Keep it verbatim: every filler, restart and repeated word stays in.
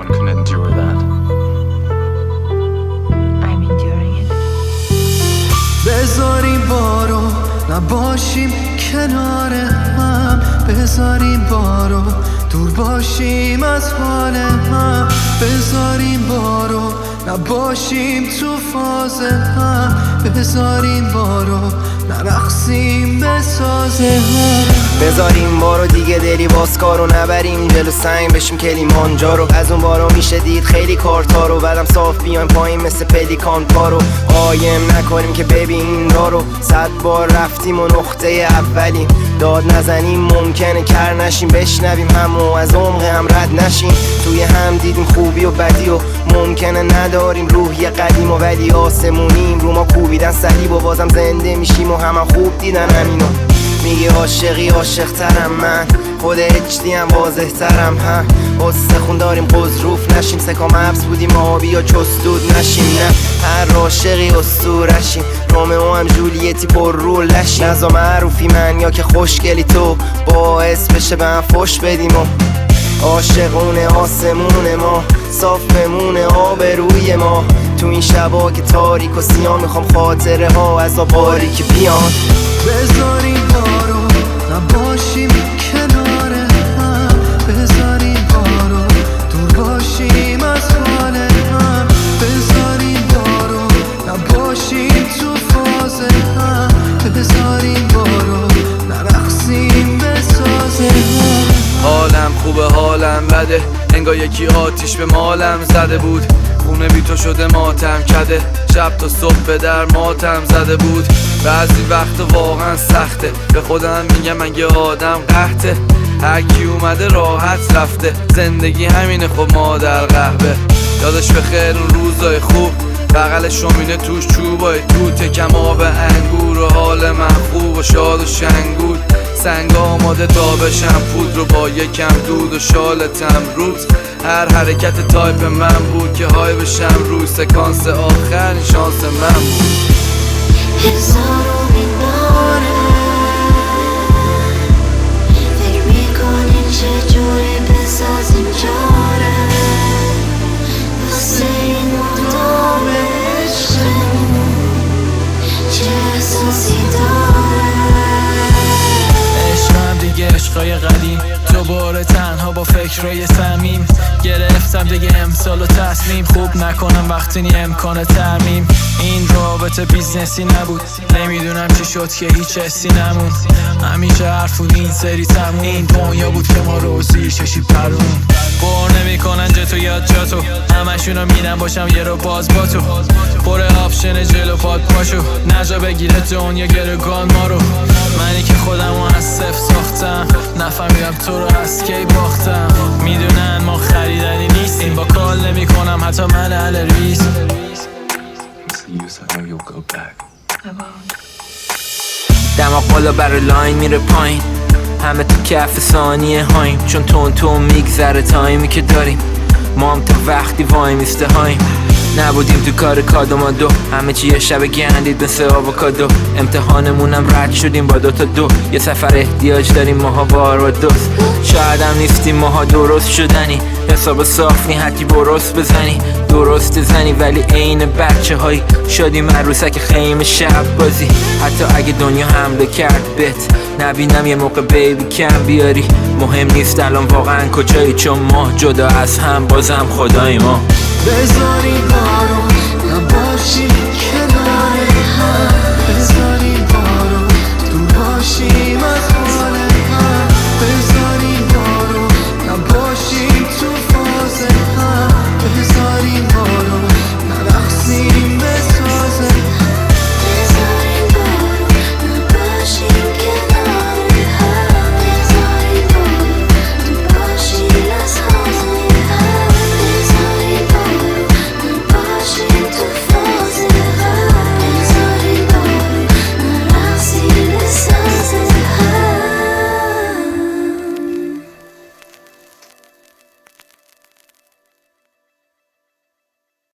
anyone can endure that. I'm enduring it. بذاریم بارو نباشیم کنار هم، بذاریم بارو دور باشیم از حال هم، بذاریم بارو نباشیم تو فاز هم، بذاریم بارو نرقصیم به ساز هم، بذاریم بارو دیگه دلی باز کارو نبریم جلو سنگ بشیم کلیمانجارو. از اون بارو میشه دید خیلی کارتارو، بعدم صاف بیایم پایین مثل پلیکان پارو. قایم نکنیم که ببین دارو، صد بار رفتیم و نقطه اولیم. داد نزنیم ممکنه کر نشیم، بشنویم همو از عمق هم رد نشیم. توی هم دیدیم خوبی و بدی و ممکنه نداریم روحی قدیم و ولی آسمونیم. رو ما کوبیدن صلیب و بازم زنده میشیم و همه خوب دیدن همینو. میگه عاشقی عاشق ترم من، خود اچدی هم واضح ترم هم. استخون داریم قضروف نشیم، سکام حبس بودیم آبی یا چستود نشیم. نه هر عاشقی اسطورشیم، رومئو هم جولیتی پر رو لشیم. نزا معروفی من یا که خوشگلی تو، باعث بشه به هم فش بدیم و عاشقونه آسمون ما صاف بمونه آبروی ما. تو این شبا که تاریک و سیاه میخوام خاطره ها از آباری که بیان. بذاریم بارو نباشیم کنار هم، بذاریم بارو دور باشیم از حال هم، بذاریم بارو نباشیم تو فاز هم، بذاریم بارو نرقصیم به ساز هم. حالم خوبه حالم بده، انگار یکی آتیش به مالم زده بود. خونه بی تو شده ماتم کده، شب تا صبح به در ماتم زده بود. بعضی وقت واقعا سخته، به خودم میگم من یه آدم قحطه. هر کی اومده راحت رفته، زندگی همینه خب مادر قهوه. یادش بخیر اون روزای خوب، بغل شومینه توش چوبای توته، کم آب انگور و حال من خوب و شاد و شنگول. سنگ آماده تا بشم پود رو با یکم دود و شالتم روز. هر حرکت تایپ من بود که های بشم روی سکانس آخر شانس من بود. هزارو میباره فکر میکنیم چجوری بسازیم چاره واسه این مدام عشقمون چه احساسی داره. عشقم دیگه عشقای قدیم، دوباره تنها با فکرای صمیم. گرفتم دیگه امسال و تصمیم، خوب نکنم وقتی نی امکان ترمیم. این رابطه بیزنسی نبود، نمیدونم چی شد که هیچ حسی نموند. همیشه حرف بود این سری تموم، این دنیا بود که ما رو زیر چشی پرون. بار نمیکنن جتو یاد جاتو، همشونو میرن باشم یه رو باز با تو. پر آپشن جلو پاد پاشو، نجا بگیره دنیا گرگان ما رو. منی که خودمو از صفر ساختم، نفهمیدم تو رو از کی باختم. میدونن ما خریدنی نیستیم، با کال نمی کنم حتی من اهل ریس. دماغ بالا برای لاین میره پایین، همه تو کف ثانیه هاییم. چون تون تون میگذره تایمی که داریم، ما هم تا وقتی وای میسته هاییم. نبودیم تو کار کادومادو، همه چی یه شب گندید مثل آووکادو. امتحانمونم رد شدیم با دوتا دو، یه سفر احتیاج داریم ماها بار و دوست. شاید هم نیستیم ماها درست شدنی، حساب صاف نی حتی برست بزنی. درست زنی ولی عین بچه هایی شدیم عروسک خیمه شب بازی. حتی اگه دنیا حمله کرد بهت نبینم یه موقع بیبی کم بیاری. مهم نیست الان واقعا کجایی، چون ما جدا از هم بازم خدای ما. بذاریم بارو نباشیم